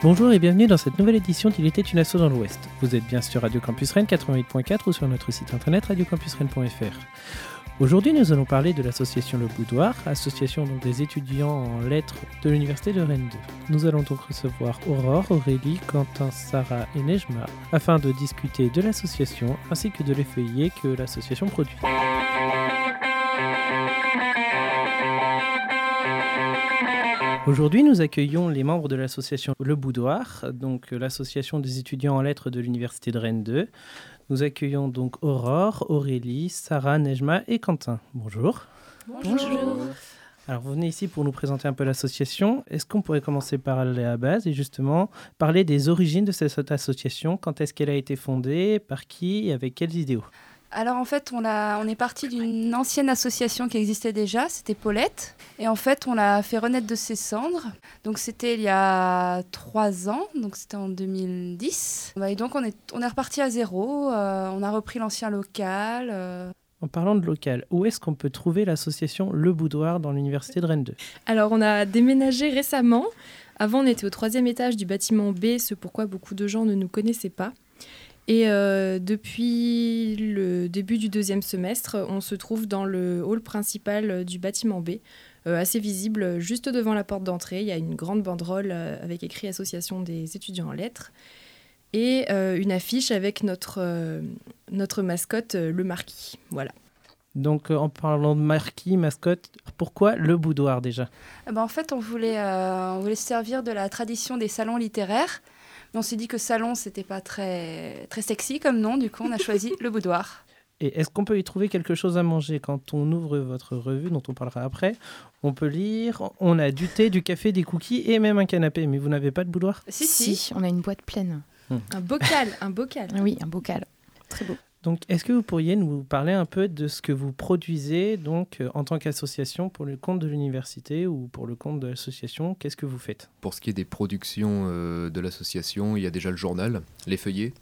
Bonjour et bienvenue dans cette nouvelle édition d'Il était une asso dans l'Ouest. Vous êtes bien sur Radio Campus Rennes 88.4 ou sur notre site internet radiocampusrennes.fr. Aujourd'hui, nous allons parler de l'association Le Boudoir, association donc des étudiants en lettres de l'Université de Rennes 2. Nous allons donc recevoir Aurore, Aurélie, Quentin, Sarah et Nejma afin de discuter de l'association ainsi que de l'effeuillé que l'association produit. Aujourd'hui, nous accueillons les membres de l'association Le Boudoir, donc l'association des étudiants en lettres de l'Université de Rennes 2. Nous accueillons donc Aurore, Aurélie, Sarah, Nejma et Quentin. Bonjour. Bonjour. Alors, vous venez ici pour nous présenter un peu l'association. Est-ce qu'on pourrait commencer par aller à la base et justement parler des origines de cette association? Quand est-ce qu'elle a été fondée? Par qui? Et avec quels idéaux? Alors en fait, on est parti d'une ancienne association qui existait déjà, c'était Paulette. Et en fait, on l'a fait renaître de ses cendres. Donc c'était il y a 3 ans, donc c'était en 2010. Et donc on est reparti à zéro, on a repris l'ancien local. En parlant de local, où est-ce qu'on peut trouver l'association Le Boudoir dans l'Université de Rennes 2? Alors on a déménagé récemment. Avant, on était au 3e étage du bâtiment B, ce pourquoi beaucoup de gens ne nous connaissaient pas. Et depuis le début du 2e semestre, on se trouve dans le hall principal du bâtiment B, assez visible juste devant la porte d'entrée. Il y a une grande banderole avec écrit Association des étudiants en lettres et une affiche avec notre mascotte, le marquis. Voilà. Donc en parlant de marquis, mascotte, pourquoi Le Boudoir déjà? En fait, on voulait se servir de la tradition des salons littéraires. Mais on s'est dit que salon, c'était pas très, très sexy comme nom, du coup on a choisi Le Boudoir. Et est-ce qu'on peut y trouver quelque chose à manger? Quand on ouvre votre revue, dont on parlera après, on peut lire, on a du thé, du café, des cookies et même un canapé. Mais vous n'avez pas de boudoir? Si, on a une boîte pleine. Un bocal. Oui, un bocal. Très beau. Donc, est-ce que vous pourriez nous parler un peu de ce que vous produisez donc, en tant qu'association pour le compte de l'université ou pour le compte de l'association? Qu'est-ce que vous faites? Pour ce qui est des productions de l'association, il y a déjà le journal, l'effeuillé,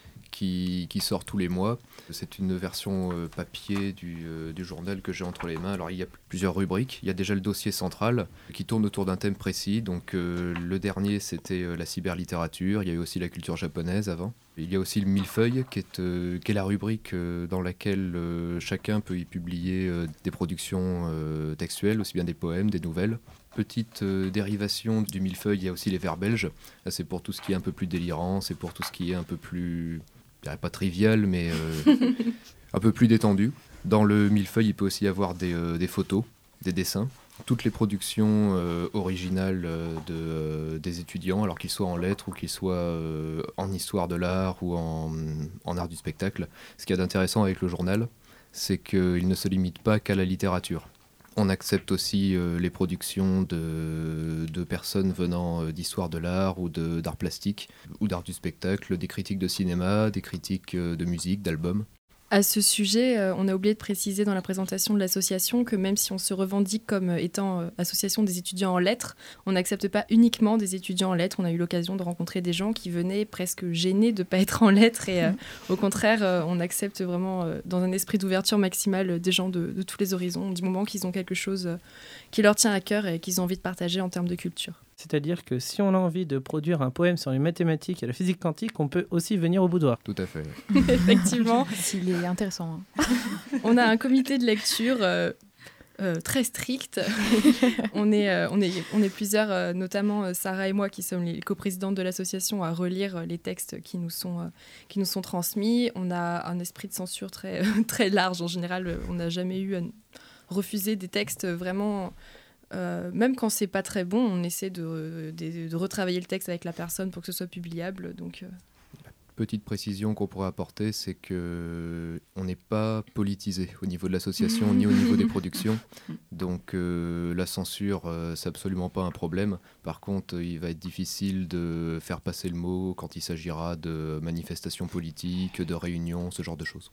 qui sort tous les mois. C'est une version papier du journal que j'ai entre les mains. Alors il y a plusieurs rubriques. Il y a déjà le dossier central qui tourne autour d'un thème précis. Donc le dernier c'était la cyberlittérature. Il y a eu aussi la culture japonaise avant. Il y a aussi le millefeuille qui est la rubrique dans laquelle chacun peut y publier des productions textuelles, aussi bien des poèmes, des nouvelles. Petite dérivation du millefeuille, il y a aussi les vers belges. Là, c'est pour tout ce qui est un peu plus délirant, c'est pour tout ce qui est un peu plus, je dirais pas trivial, mais un peu plus détendu. Dans le millefeuille, il peut aussi y avoir des photos, des dessins. Toutes les productions originales des étudiants, alors qu'ils soient en lettres ou qu'ils soient en histoire de l'art ou en art du spectacle. Ce qu'il y a d'intéressant avec le journal, c'est qu'il ne se limite pas qu'à la littérature. On accepte aussi les productions de personnes venant d'histoire de l'art ou d'art plastique ou d'art du spectacle, des critiques de cinéma, des critiques de musique, d'albums. À ce sujet, on a oublié de préciser dans la présentation de l'association que même si on se revendique comme étant association des étudiants en lettres, on n'accepte pas uniquement des étudiants en lettres. On a eu l'occasion de rencontrer des gens qui venaient presque gênés de ne pas être en lettres et au contraire, on accepte vraiment dans un esprit d'ouverture maximale des gens de tous les horizons, du moment qu'ils ont quelque chose qui leur tient à cœur et qu'ils ont envie de partager en termes de culture. C'est-à-dire que si on a envie de produire un poème sur les mathématiques et la physique quantique, on peut aussi venir au Boudoir. Tout à fait. Effectivement. S'il est intéressant. On a un comité de lecture très strict. on est plusieurs, notamment Sarah et moi, qui sommes les coprésidentes de l'association, à relire les textes qui nous sont transmis. On a un esprit de censure très, très large. En général, on n'a jamais eu à refuser des textes vraiment... même quand c'est pas très bon, on essaie de retravailler le texte avec la personne pour que ce soit publiable. Donc, Petite précision qu'on pourrait apporter, c'est qu'on n'est pas politisé au niveau de l'association ni au niveau des productions. Donc la censure, c'est absolument pas un problème. Par contre, il va être difficile de faire passer le mot quand il s'agira de manifestations politiques, de réunions, ce genre de choses.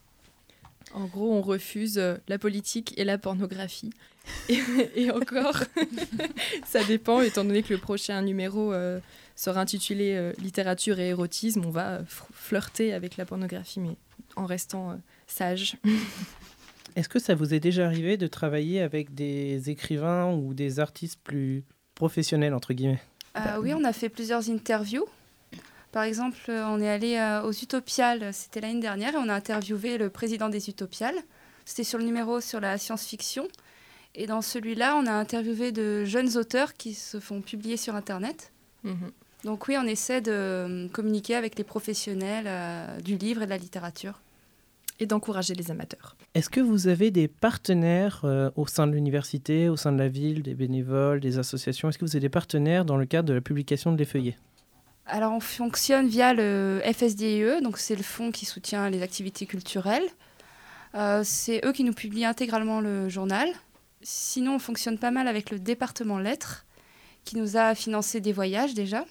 En gros, on refuse la politique et la pornographie. Et encore, ça dépend, étant donné que le prochain numéro sera intitulé Littérature et érotisme, on va flirter avec la pornographie, mais en restant sage. Est-ce que ça vous est déjà arrivé de travailler avec des écrivains ou des artistes plus professionnels, entre guillemets ? Oui, on a fait plusieurs interviews. Par exemple, on est allé aux Utopiales, c'était l'année dernière, et on a interviewé le président des Utopiales. C'était sur le numéro sur la science-fiction. Et dans celui-là, on a interviewé de jeunes auteurs qui se font publier sur Internet. Donc oui, on essaie de communiquer avec les professionnels du livre et de la littérature. Et d'encourager les amateurs. Est-ce que vous avez des partenaires au sein de l'université, au sein de la ville, des bénévoles, des associations ? Est-ce que vous avez des partenaires dans le cadre de la publication de Les Feuillets ? Alors, on fonctionne via le FSDIE, donc c'est le fonds qui soutient les activités culturelles. C'est eux qui nous publient intégralement le journal. Sinon, on fonctionne pas mal avec le département lettres, qui nous a financé des voyages déjà.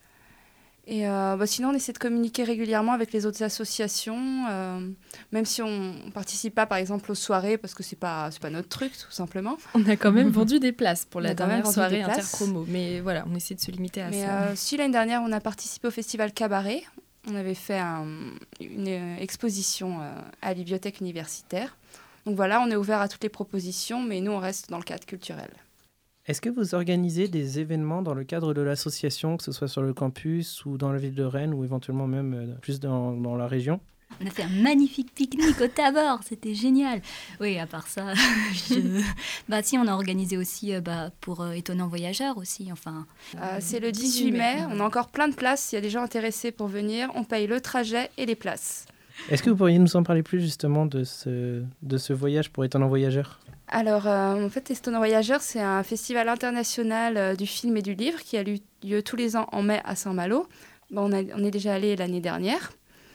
Et sinon, on essaie de communiquer régulièrement avec les autres associations, même si on ne participe pas, par exemple, aux soirées, parce que c'est pas notre truc, tout simplement. On a quand même vendu des places pour la dernière soirée interpromo. Mais voilà, on essaie de se limiter à ça. Si l'année dernière, on a participé au festival Cabaret, on avait fait une exposition à la bibliothèque universitaire. Donc voilà, on est ouvert à toutes les propositions, mais nous, on reste dans le cadre culturel. Est-ce que vous organisez des événements dans le cadre de l'association, que ce soit sur le campus ou dans la ville de Rennes ou éventuellement même plus dans la région ? On a fait un magnifique pique-nique au Tabor, c'était génial. Oui, à part ça, si, on a organisé aussi pour Étonnant Voyageur aussi. C'est le 18 mai, on a encore plein de places. S'il y a des gens intéressés pour venir, on paye le trajet et les places. Est-ce que vous pourriez nous en parler plus justement de ce voyage pour Étonnant Voyageur ? Alors, en fait, Étonnant Voyageur, c'est un festival international du film et du livre qui a lieu tous les ans en mai à Saint-Malo. On est déjà allé l'année dernière.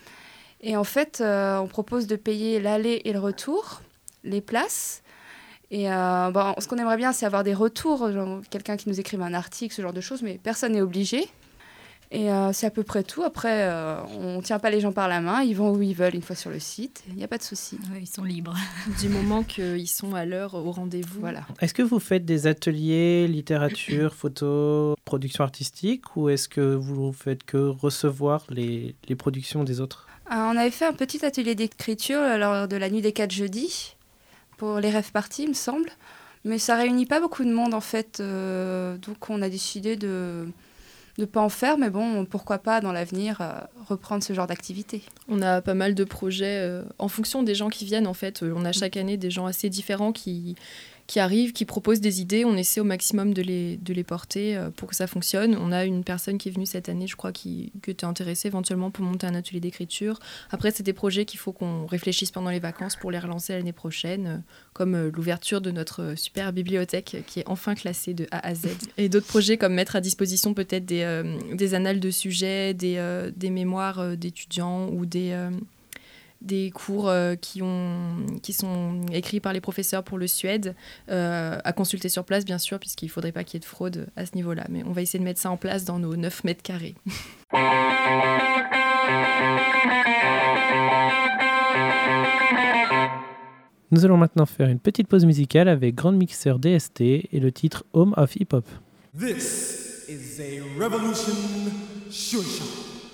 Et en fait, on propose de payer l'aller et le retour, les places. Et ce qu'on aimerait bien, c'est avoir des retours, genre quelqu'un qui nous écrive un article, ce genre de choses, mais personne n'est obligé. Et c'est à peu près tout. Après, on ne tient pas les gens par la main. Ils vont où ils veulent une fois sur le site. Il n'y a pas de souci. Oui, ils sont libres. Du moment qu'ils sont à l'heure au rendez-vous. Voilà. Est-ce que vous faites des ateliers, littérature, photo, production artistique, ou est-ce que vous ne faites que recevoir les productions des autres ? On avait fait un petit atelier d'écriture lors de la nuit des 4 jeudis, pour les rêves parties, il me semble. Mais ça ne réunit pas beaucoup de monde, en fait. Donc, on a décidé de ne pas en faire, mais bon, pourquoi pas dans l'avenir reprendre ce genre d'activité. On a pas mal de projets en fonction des gens qui viennent, en fait. On a chaque année des gens assez différents qui arrivent, qui proposent des idées. On essaie au maximum de les porter pour que ça fonctionne. On a une personne qui est venue cette année, je crois, qui était intéressée éventuellement pour monter un atelier d'écriture. Après, c'est des projets qu'il faut qu'on réfléchisse pendant les vacances pour les relancer l'année prochaine, comme l'ouverture de notre super bibliothèque qui est enfin classée de A à Z. Et d'autres projets comme mettre à disposition peut-être des annales de sujets, des mémoires d'étudiants ou des cours qui sont écrits par les professeurs pour le Suède, à consulter sur place, bien sûr, puisqu'il ne faudrait pas qu'il y ait de fraude à ce niveau-là. Mais on va essayer de mettre ça en place dans nos 9 mètres carrés. Nous allons maintenant faire une petite pause musicale avec Grand Mixeur DST et le titre Home of Hip Hop. This is a revolution sure shot.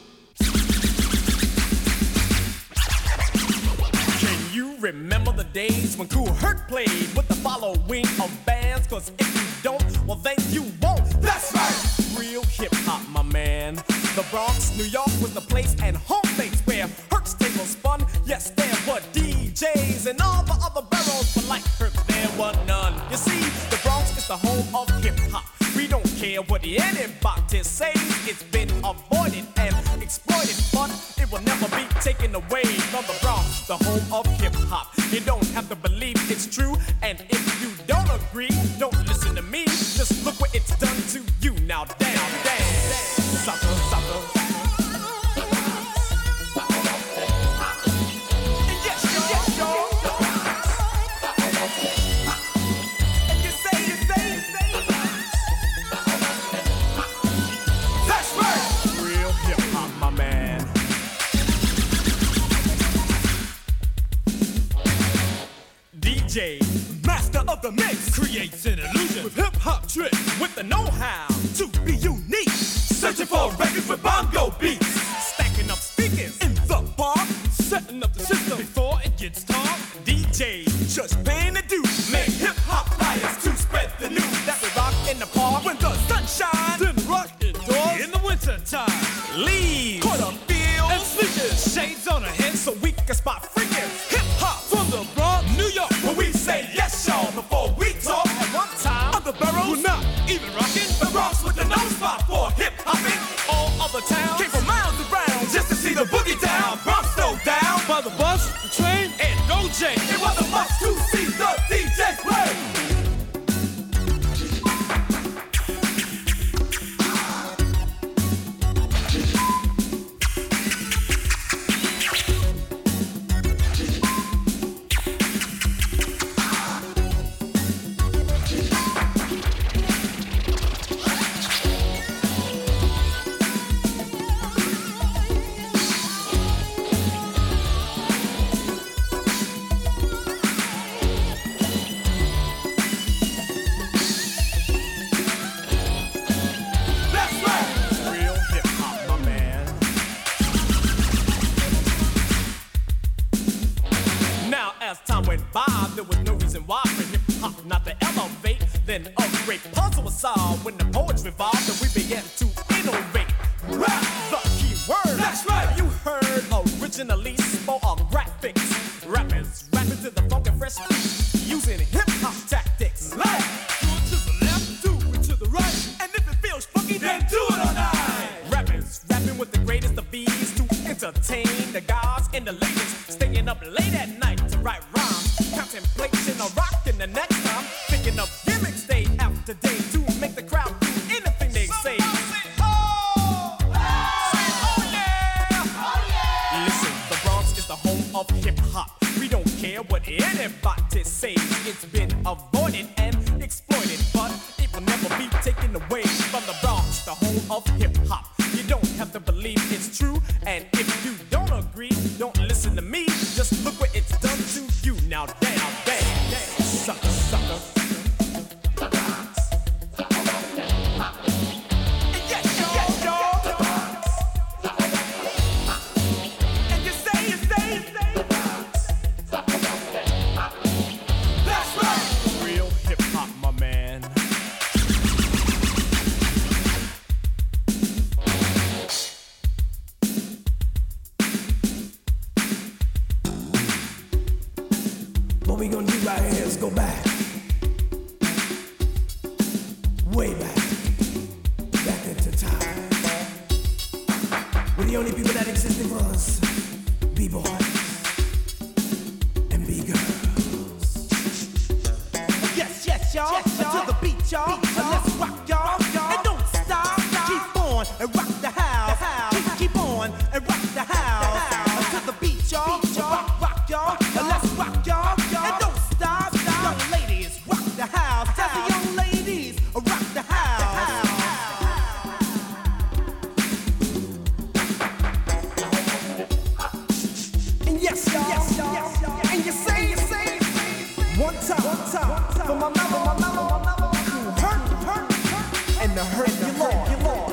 Remember the days when Kool Herc played with the following of bands? Cause if you don't, well then you won't. That's right! Real hip-hop, my man. The Bronx, New York was the place and home base where Herc's tables spun. Yes, there were DJs and all the other barrels, but like Herc, there were none. You see, the Bronx is the home of hip-hop. We don't care what anybody says. It's been avoided and exploited, but it will never be taken away from the Bronx, the home of hip-hop. You don't have to believe it's true, and if you don't agree, don't listen to me. Just look what it's done to you. Now down, sucker, sucker. DJ, master of the mix, creates an illusion with hip-hop tricks, with the know-how to be unique. Searching for records with bongo beats, stacking up speakers in the bar, setting up the system before it gets dark. DJ, just paying the dues, make hip-hop flyers to spread the news that we rock in the park when the sun shines, then rock it originally spoke of graphics. Rappers rapping to the funk and fresh beat, using hip-hop tactics. Like, do it to the left, do it to the right, and if it feels funky, then do it all night. Rappers rapping with the greatest of ease to entertain the guys and the ladies, staying up late at night to write rhymes, contemplation of rocking the next time, thinking of gimmicks day after day to make the crowd do anything they say. Of hip-hop, we don't care what anybody says. It's been avoided and exploited, but it will never be taken away from the Bronx, the home of hip-hop. You don't have to believe it's true, and if you don't agree, don't listen to me. Just look what it's done to you. Now damn, sucker, sucker. What we gonna do right here is go back, way back into time. We're the only people that existed was B-boys and B-girls. Yes, y'all, to the beat, y'all. Let's rock, y'all, and don't stop. Keep on and rock the house. Keep on and rock the house. To the beat, y'all. Rock, y'all. Let's rock, y'all. And don't stop. Young ladies, rock the house. Tell the young ladies, rock the house. And yes, y'all. And you say, one time for my mama, who hurt, and the hurt you Lord.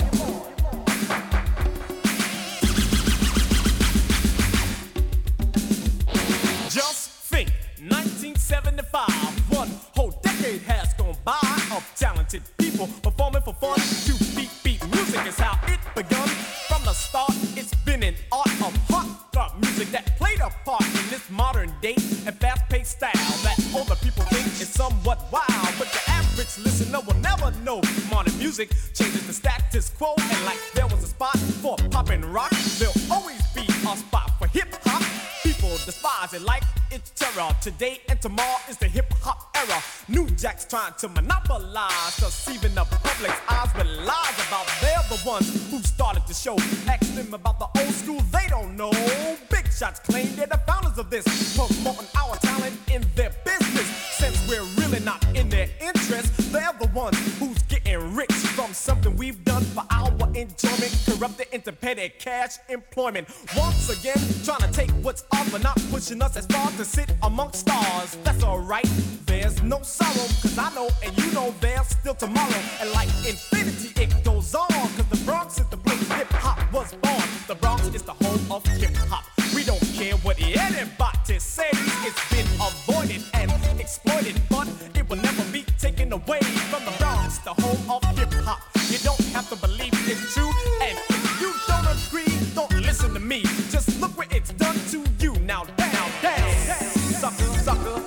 Just think, 1975, one whole decade has gone by of talented people performing for fun to beat music is how it begun. From the start, it's been an art of hot rock music that played a part in this modern day and fast-paced style that older people think is somewhat wild, but the average listener will never know. Modern music changes the status quo, and like there was a spot for pop and rock, there'll always be a spot for hip-hop. People despise it like it's terror. Today and tomorrow is the hip-hop era. New Jack's trying to monopolize, deceiving the public's eyes with lies about they're the ones who started the show. Ask them about the old school, they don't know. Big shots claim they're the founders of this, promoting our talent in their business. Since we're really not in their interest, they're the ones who's getting rich from something we've done for our enjoyment, corrupted into petty cash employment. Once again, trying to take what's ours, but not pushing us as far to sit amongst stars. That's alright, there's no sorrow, cause I know and you know there's still tomorrow. And like infinity, it goes on, cause the Bronx is the place hip-hop was born. The Bronx is the home of hip-hop. We don't care what anybody says. It's been avoided and exploited, but it will never be taken away from the Bronx, the home of hip-hop. You don't have to believe it's true, and if you don't agree, don't listen to me. Just look what it's done to you. Now down, sucker, sucker.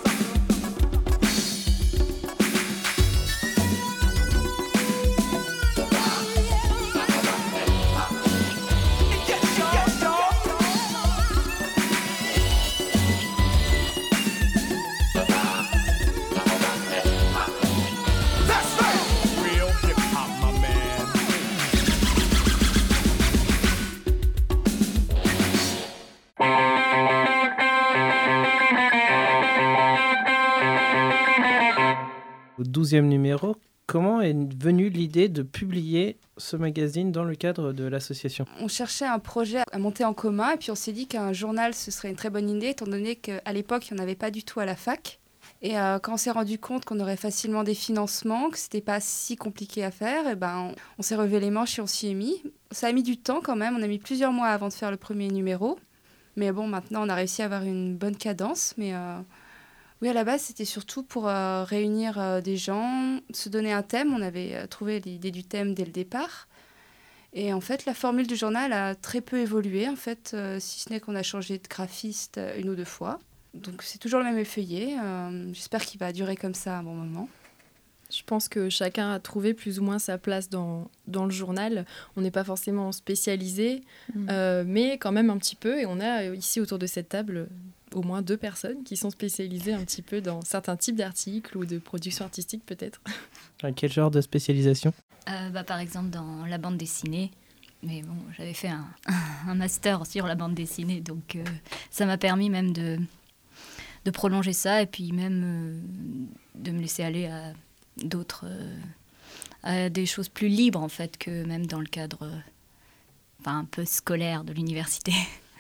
Au 12e numéro, comment est venue l'idée de publier ce magazine dans le cadre de l'association ? On cherchait un projet à monter en commun et puis on s'est dit qu'un journal, ce serait une très bonne idée étant donné qu'à l'époque, il n'y en avait pas du tout à la fac. Et quand on s'est rendu compte qu'on aurait facilement des financements, que ce n'était pas si compliqué à faire, et on s'est relevé les manches et on s'y est mis. Ça a mis du temps quand même, on a mis plusieurs mois avant de faire le premier numéro. Mais bon, maintenant, on a réussi à avoir une bonne cadence. Mais oui, à la base, c'était surtout pour réunir des gens, se donner un thème. On avait trouvé l'idée du thème dès le départ. Et en fait, la formule du journal a très peu évolué, en fait, si ce n'est qu'on a changé de graphiste 1 ou 2 fois. Donc c'est toujours le même effeuillé. J'espère qu'il va durer comme ça un bon moment. Je pense que chacun a trouvé plus ou moins sa place dans le journal. On n'est pas forcément spécialisé, mais quand même un petit peu. Et on a ici autour de cette table au moins 2 personnes qui sont spécialisées un petit peu dans certains types d'articles ou de production artistique peut-être. Quel genre de spécialisation ? Par exemple dans la bande dessinée. Mais bon, j'avais fait un master sur la bande dessinée, donc ça m'a permis même de prolonger ça et puis même de me laisser aller à d'autres, à des choses plus libres en fait que même dans le cadre un peu scolaire de l'université.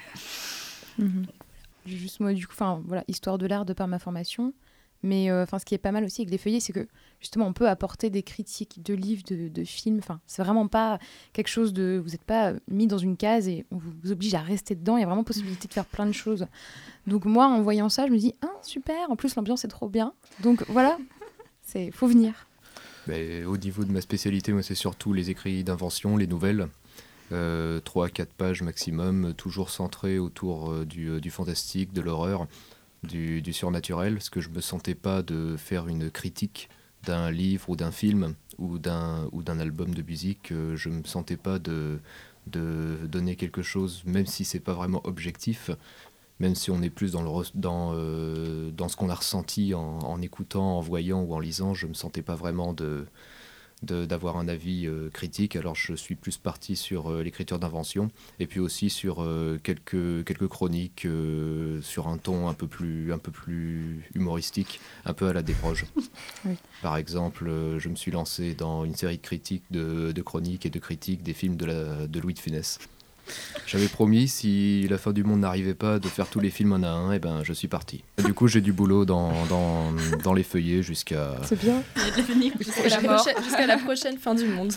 Juste moi du coup, histoire de l'art de par ma formation, mais ce qui est pas mal aussi avec les feuillets, c'est que justement on peut apporter des critiques de livres, de films. C'est vraiment pas quelque chose de, vous n'êtes pas mis dans une case et on vous oblige à rester dedans. Il y a vraiment possibilité de faire plein de choses. Donc moi en voyant ça, je me dis super. En plus l'ambiance est trop bien. Donc voilà. Faut venir. Au niveau de ma spécialité, moi, c'est surtout les écrits d'invention, les nouvelles. 3-4 pages maximum, toujours centrées autour du fantastique, de l'horreur, du surnaturel. Parce que je ne me sentais pas de faire une critique d'un livre ou d'un film ou d'un album de musique. Je ne me sentais pas de donner quelque chose, même si ce n'est pas vraiment objectif. Même si on est plus dans ce qu'on a ressenti en écoutant, en voyant ou en lisant, je ne me sentais pas vraiment d'avoir un avis critique. Alors je suis plus parti sur l'écriture d'invention et puis aussi sur quelques chroniques sur un ton un peu plus humoristique, un peu à la Desproges. Oui. Par exemple, je me suis lancé dans une série de critiques, de chroniques et de critiques des films de Louis de Funès. J'avais promis, si la fin du monde n'arrivait pas, de faire tous les films un à un, et je suis parti. Et du coup, j'ai du boulot dans les feuillets jusqu'à... C'est bien. Jusqu'à la prochaine fin du monde.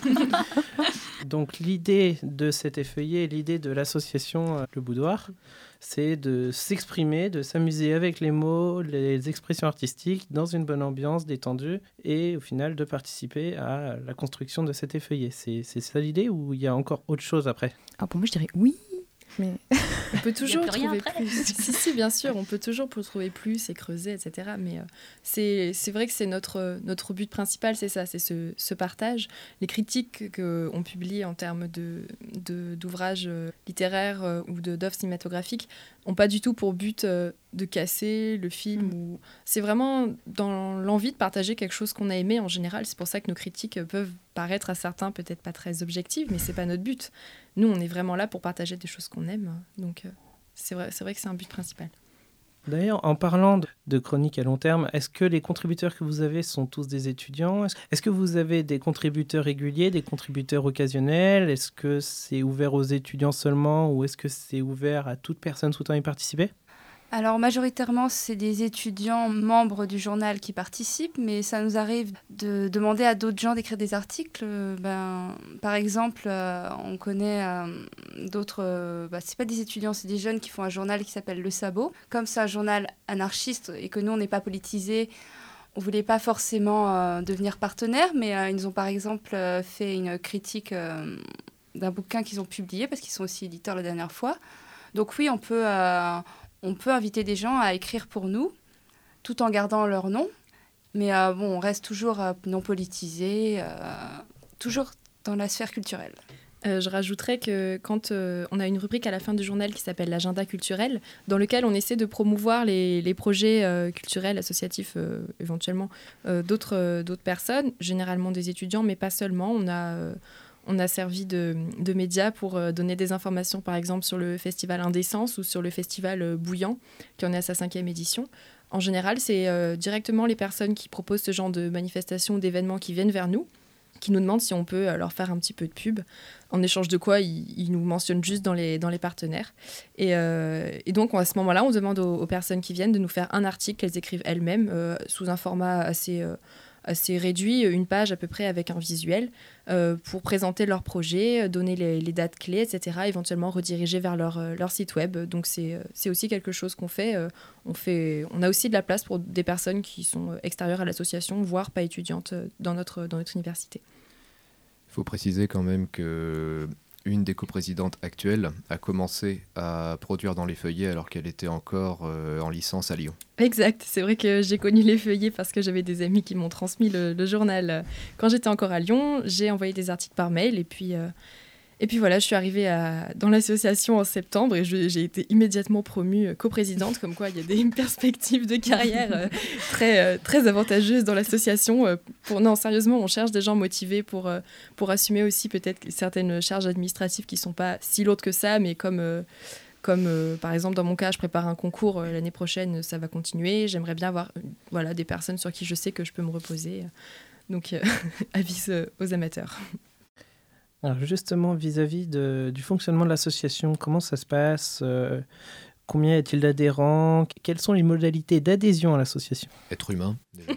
Donc l'idée de cet effeuillé, l'idée de l'association Le Boudoir, c'est de s'exprimer, de s'amuser avec les mots, les expressions artistiques, dans une bonne ambiance détendue, et au final de participer à la construction de cet effeuillé. C'est ça l'idée ou il y a encore autre chose après ? Pour moi, je dirais oui. Mais on peut toujours trouver plus. Si, bien sûr, on peut toujours trouver plus et creuser, etc. Mais c'est vrai que c'est notre but principal, c'est ça, c'est ce partage. Les critiques qu'on publie en termes d'ouvrages littéraires ou d'œuvres cinématographiques n'ont pas du tout pour but de casser le film. C'est vraiment dans l'envie de partager quelque chose qu'on a aimé en général. C'est pour ça que nos critiques peuvent paraître à certains peut-être pas très objectives, mais c'est pas notre but. Nous, on est vraiment là pour partager des choses qu'on aime. Donc, c'est vrai que c'est un but principal. D'ailleurs, en parlant de chroniques à long terme, est-ce que les contributeurs que vous avez sont tous des étudiants ? Est-ce que vous avez des contributeurs réguliers, des contributeurs occasionnels ? Est-ce que c'est ouvert aux étudiants seulement ou est-ce que c'est ouvert à toute personne souhaitant y participer ? Alors majoritairement, c'est des étudiants membres du journal qui participent, mais ça nous arrive de demander à d'autres gens d'écrire des articles. Par exemple, on connaît d'autres... c'est pas des étudiants, c'est des jeunes qui font un journal qui s'appelle Le Sabot. Comme c'est un journal anarchiste et que nous, on n'est pas politisés, on voulait pas forcément devenir partenaire, mais ils ont par exemple fait une critique d'un bouquin qu'ils ont publié, parce qu'ils sont aussi éditeurs la dernière fois. Donc oui, on peut inviter des gens à écrire pour nous, tout en gardant leur nom. Mais on reste toujours non politisé, toujours dans la sphère culturelle. Je rajouterais que quand on a une rubrique à la fin du journal qui s'appelle l'agenda culturel, dans lequel on essaie de promouvoir les projets culturels, associatifs, éventuellement d'autres personnes, généralement des étudiants, mais pas seulement. On a servi de médias pour donner des informations, par exemple, sur le festival Indécence ou sur le festival Bouillant, qui en est à sa 5e édition. En général, c'est directement les personnes qui proposent ce genre de manifestations ou d'événements qui viennent vers nous, qui nous demandent si on peut leur faire un petit peu de pub, en échange de quoi ils nous mentionnent juste dans les partenaires. Et donc, à ce moment-là, on demande aux personnes qui viennent de nous faire un article qu'elles écrivent elles-mêmes, sous un format assez réduit, une page à peu près avec un visuel, pour présenter leur projet, donner les dates clés, etc., éventuellement rediriger vers leur site web. Donc c'est aussi quelque chose qu'on fait. On a aussi de la place pour des personnes qui sont extérieures à l'association, voire pas étudiantes dans notre université. Il faut préciser quand même que une des coprésidentes actuelles a commencé à produire dans les feuillets alors qu'elle était encore en licence à Lyon. Exact, c'est vrai que j'ai connu les feuillets parce que j'avais des amis qui m'ont transmis le journal. Quand j'étais encore à Lyon, j'ai envoyé des articles par mail et puis voilà, je suis arrivée dans l'association en septembre et j'ai été immédiatement promue coprésidente, comme quoi il y a des perspectives de carrière très avantageuses dans l'association. Non, sérieusement, on cherche des gens motivés pour assumer aussi peut-être certaines charges administratives qui ne sont pas si lourdes que ça, mais comme par exemple dans mon cas, je prépare un concours l'année prochaine, ça va continuer. J'aimerais bien avoir des personnes sur qui je sais que je peux me reposer. Donc, avis aux amateurs. Alors justement, vis-à-vis du fonctionnement de l'association, comment ça se passe ? Combien y a-t-il d'adhérents ? Quelles sont les modalités d'adhésion à l'association ? Être humain, déjà.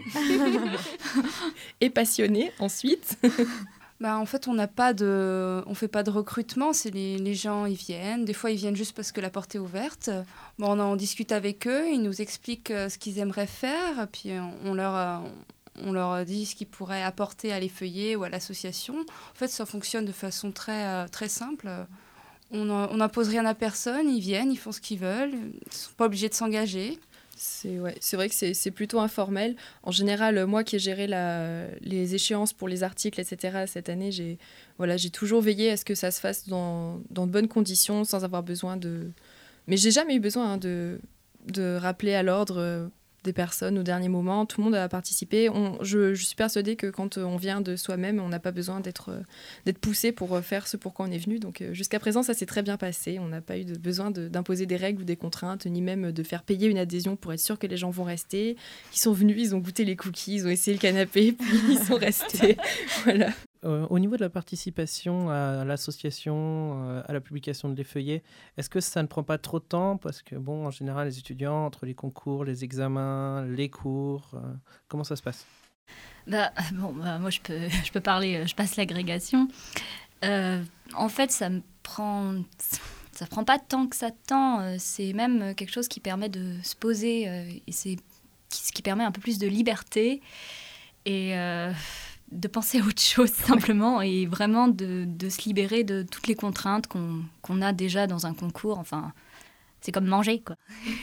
Et passionné, ensuite. En fait, on fait pas de recrutement, c'est les gens, ils viennent. Des fois, ils viennent juste parce que la porte est ouverte. On en discute avec eux, ils nous expliquent ce qu'ils aimeraient faire, puis on leur dit ce qu'ils pourraient apporter à les feuillets ou à l'association. En fait, ça fonctionne de façon très, très simple. On n'impose rien à personne, ils viennent, ils font ce qu'ils veulent, ils ne sont pas obligés de s'engager. C'est vrai que c'est plutôt informel. En général, moi qui ai géré les échéances pour les articles, etc., cette année, j'ai toujours veillé à ce que ça se fasse dans de bonnes conditions, sans avoir besoin de... Mais j'ai jamais eu besoin de rappeler à l'ordre des personnes au dernier moment. Tout le monde a participé. Je suis persuadée que quand on vient de soi-même, on n'a pas besoin d'être poussé pour faire ce pourquoi on est venu. Donc jusqu'à présent, ça s'est très bien passé. On n'a pas eu besoin d'imposer des règles ou des contraintes, ni même de faire payer une adhésion pour être sûr que les gens vont rester. Ils sont venus, ils ont goûté les cookies, ils ont essayé le canapé, puis ils sont restés. Voilà. Au niveau de la participation à l'association, à la publication de les feuillets, est-ce que ça ne prend pas trop de temps ? Parce que, en général, les étudiants, entre les concours, les examens, les cours, comment ça se passe ? Moi, je peux parler, je passe l'agrégation. En fait, ça prend pas tant que ça de temps. C'est même quelque chose qui permet de se poser et c'est ce qui permet un peu plus de liberté et de penser à autre chose simplement et vraiment de se libérer de toutes les contraintes qu'on a déjà dans un concours. Enfin, c'est comme manger, quoi.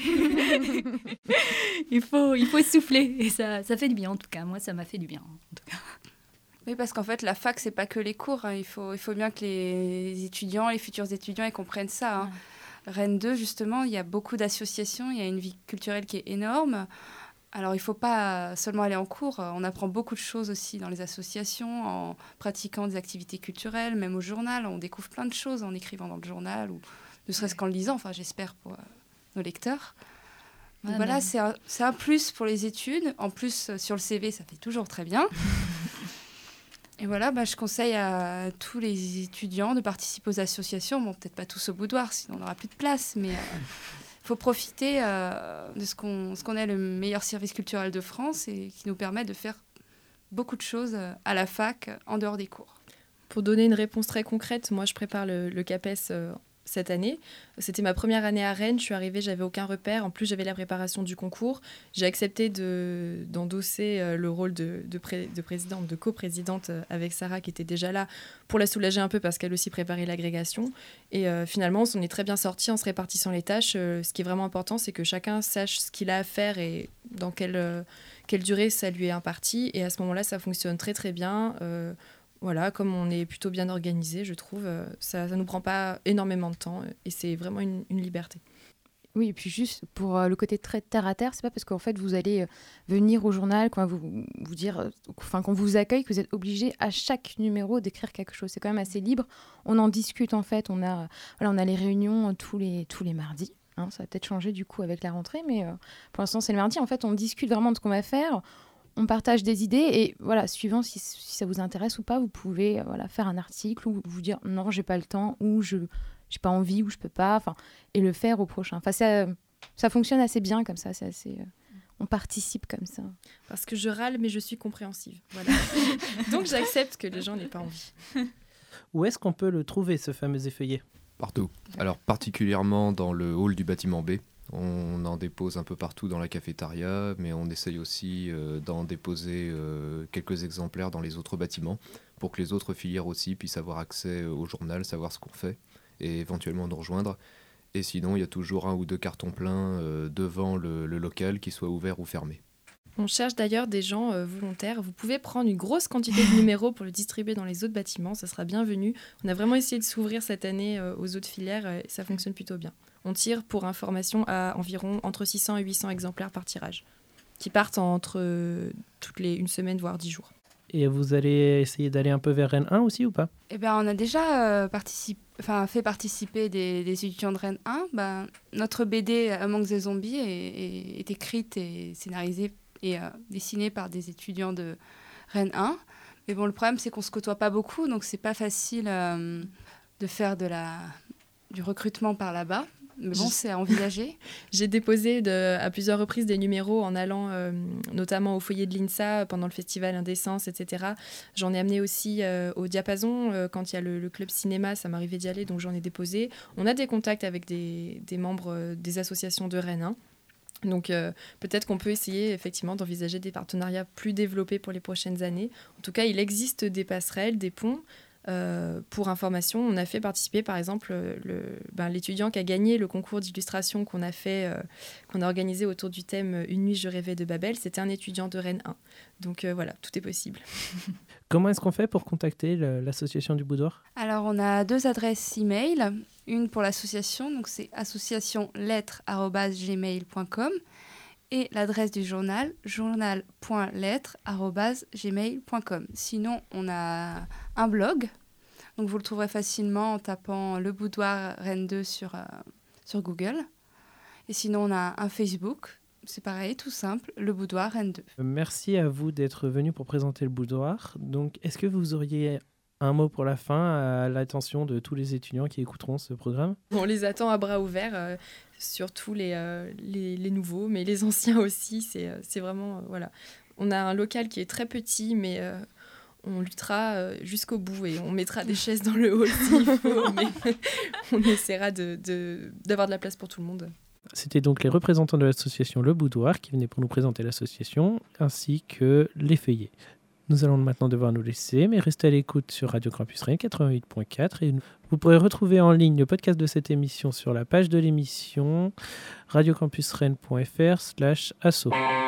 il faut souffler et ça fait du bien en tout cas. Moi, ça m'a fait du bien en tout cas. Oui, parce qu'en fait, la fac, c'est pas que les cours. Il faut bien que les futurs étudiants, ils comprennent ça. Rennes 2, justement, il y a beaucoup d'associations, il y a une vie culturelle qui est énorme. Alors, il ne faut pas seulement aller en cours. On apprend beaucoup de choses aussi dans les associations, en pratiquant des activités culturelles, même au journal. On découvre plein de choses en écrivant dans le journal ou ne serait-ce qu'en le lisant, j'espère pour nos lecteurs. Donc voilà, c'est un plus pour les études. En plus, sur le CV, ça fait toujours très bien. Et voilà, je conseille à tous les étudiants de participer aux associations. Peut-être pas tous au boudoir, sinon on n'aura plus de place, mais... Il faut profiter de ce qu'on est le meilleur service culturel de France et qui nous permet de faire beaucoup de choses à la fac, en dehors des cours. Pour donner une réponse très concrète, moi je prépare le CAPES cette année. C'était ma première année à Rennes, je suis arrivée, j'avais aucun repère. En plus, j'avais la préparation du concours. J'ai accepté d'endosser le rôle de présidente, de coprésidente avec Sarah qui était déjà là pour la soulager un peu parce qu'elle aussi préparait l'agrégation. Et finalement, on est très bien sortis en se répartissant les tâches. Ce qui est vraiment important, c'est que chacun sache ce qu'il a à faire et dans quelle durée ça lui est imparti. Et à ce moment-là, ça fonctionne très très bien. Voilà, comme on est plutôt bien organisé, je trouve, ça ne nous prend pas énormément de temps et c'est vraiment une liberté. Oui, et puis juste pour le côté très terre-à-terre, c'est pas parce qu'en fait vous allez venir au journal, quand vous dire, qu'on vous accueille, que vous êtes obligé à chaque numéro d'écrire quelque chose. C'est quand même assez libre. On en discute en fait. On a les réunions tous les mardis. Ça va peut-être changer du coup avec la rentrée, mais pour l'instant c'est le mardi. En fait, on discute vraiment de ce qu'on va faire. On partage des idées et voilà, suivant si ça vous intéresse ou pas, vous pouvez faire un article ou vous dire non, j'ai pas le temps ou j'ai pas envie ou je peux pas, et le faire au prochain. Ça fonctionne assez bien comme ça, c'est assez, on participe comme ça. Parce que je râle, mais je suis compréhensive. Voilà. Donc j'accepte que les gens n'aient pas envie. Où est-ce qu'on peut le trouver, ce fameux effeuillet ? Partout. Alors particulièrement dans le hall du bâtiment B. On en dépose un peu partout dans la cafétéria, mais on essaye aussi d'en déposer quelques exemplaires dans les autres bâtiments pour que les autres filières aussi puissent avoir accès au journal, savoir ce qu'on fait et éventuellement nous rejoindre. Et sinon, il y a toujours 1 ou 2 cartons pleins devant le local, qui soient ouverts ou fermés. On cherche d'ailleurs des gens volontaires. Vous pouvez prendre une grosse quantité de numéros pour le distribuer dans les autres bâtiments, ça sera bienvenu. On a vraiment essayé de s'ouvrir cette année aux autres filières et ça fonctionne plutôt bien. On tire pour information à environ entre 600 et 800 exemplaires par tirage, qui partent entre toutes les 1 semaine, voire 10 jours. Et vous allez essayer d'aller un peu vers Rennes 1 aussi ou pas ? Eh ben, on a déjà fait participer des étudiants de Rennes 1. Notre BD Among the Zombies est écrite et scénarisée et dessinée par des étudiants de Rennes 1. Mais bon, le problème, c'est qu'on ne se côtoie pas beaucoup, donc c'est pas facile de faire du recrutement par là-bas. Mais bon, c'est à envisager. J'ai déposé à plusieurs reprises des numéros en allant notamment au foyer de l'INSA pendant le festival Indécence, etc. J'en ai amené aussi au Diapason quand il y a le club cinéma, ça m'arrivait d'y aller, donc j'en ai déposé. On a des contacts avec des membres des associations de Rennes 1. Donc peut-être qu'on peut essayer effectivement d'envisager des partenariats plus développés pour les prochaines années. En tout cas, il existe des passerelles, des ponts. Pour information, on a fait participer par exemple l'étudiant qui a gagné le concours d'illustration qu'on a organisé autour du thème Une nuit je rêvais de Babel. C'était un étudiant de Rennes 1. Donc voilà, tout est possible. Comment est-ce qu'on fait pour contacter l'association du Boudoir ? Alors, on a 2 adresses email. Une pour l'association, donc c'est associationlettres@gmail.com, et l'adresse du journal, journal.lettres@gmail.com. Sinon, on a un blog, donc vous le trouverez facilement en tapant Le Boudoir Rennes 2 sur Google. Et sinon, on a un Facebook, c'est pareil, tout simple, Le Boudoir Rennes 2. Merci à vous d'être venu pour présenter le Boudoir. Donc, est-ce que vous auriez un mot pour la fin à l'attention de tous les étudiants qui écouteront ce programme ? On les attend à bras ouverts, surtout les nouveaux, mais les anciens aussi. C'est vraiment... voilà. On a un local qui est très petit, mais on luttera jusqu'au bout et on mettra des chaises dans le hall s'il faut, mais on essaiera d'avoir de la place pour tout le monde. C'était donc les représentants de l'association Le Boudoir qui venaient pour nous présenter l'association, ainsi que les feuillets. Nous allons maintenant devoir nous laisser, mais restez à l'écoute sur Radio Campus Rennes 88.4 et vous pourrez retrouver en ligne le podcast de cette émission sur la page de l'émission radiocampusrennes.fr/asso.